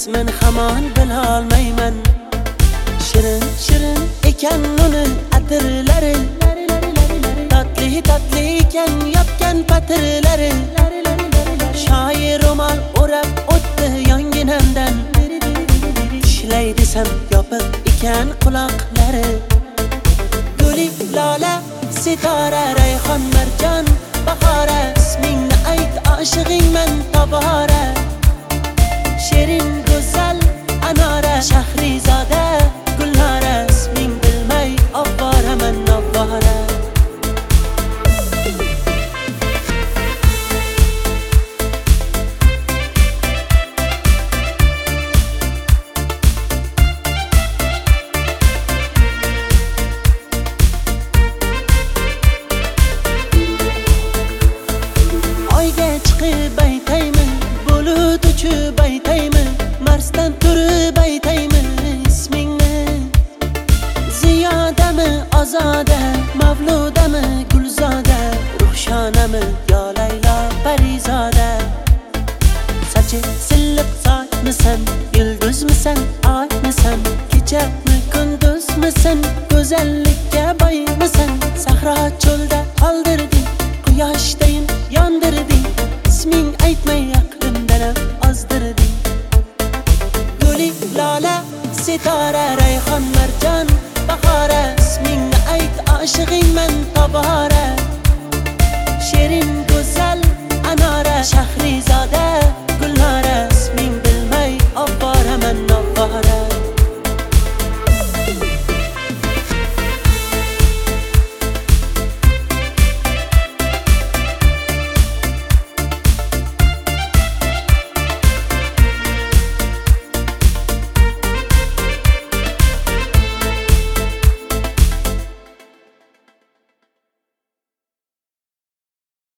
ismin hamon bilolmayman. Shirin shirin ekan uni atirlari, tatli tatli ekan yopgan patirlari. Shoir ro'mol o'rab o'tdi yonginamdan, ishlay desam yopiq ekan quloqlari. Guli, lola, sitora, rayhon, marjon, bahora, ismingni ayt oshig'ingman tobora. Shirin go'zal anora, shahrizoda gulnora, isming bilmay ovvoraman ovvora. Chiqib aytaymi, bulut uchib aytaymi, Marsdan turib aytaymi ismingni. Ziyodami, ozoda, mavludami, gulzoda, ruhshonami, yo Laylo Parizoda. Sochi silliq sochmisan, yulduzmisan, oymisan, kechami, kunduzmisan, go'zallikka boymisan. Sahro cho'lda qoldirding, quyoshdayin yondirding, isming aytmay aqlimdan ozdirding. Guli, lola, sitora, rayhon, marjon, bahora, ismingni ayt oshig'ingman tobora. Shirin